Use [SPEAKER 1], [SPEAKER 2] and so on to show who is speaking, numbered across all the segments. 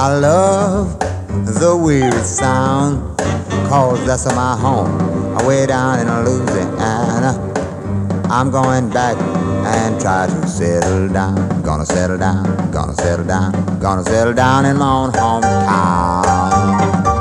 [SPEAKER 1] I love the weird sound, 'cause that's my home, way down in Louisiana. I'm going back and try to settle down. Gonna settle down, gonna settle down, gonna settle down in my own hometown.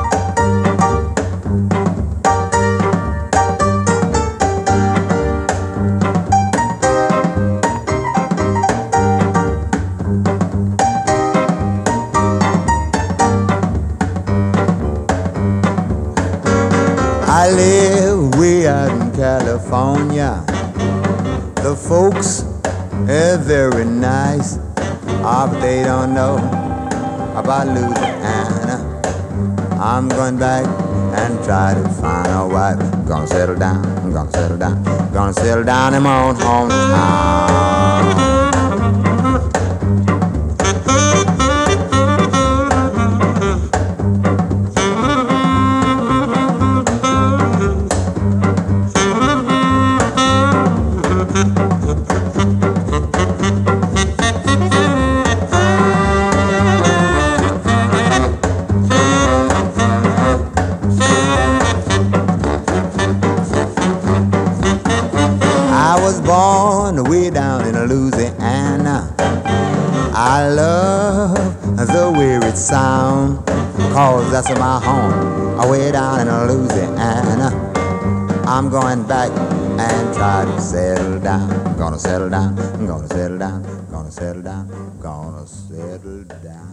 [SPEAKER 1] I live way out in California. The folks are very nice, but they don't know about Louisiana. I'm going back and try to find a wife. Gonna settle down, gonna settle down, gonna settle down in my own hometown. I was born way down in Louisiana. I love the weird sound, 'cause that's my home, way down in Louisiana. I'm going back and try to settle down. Gonna settle down, gonna settle down, gonna settle down, gonna settle down.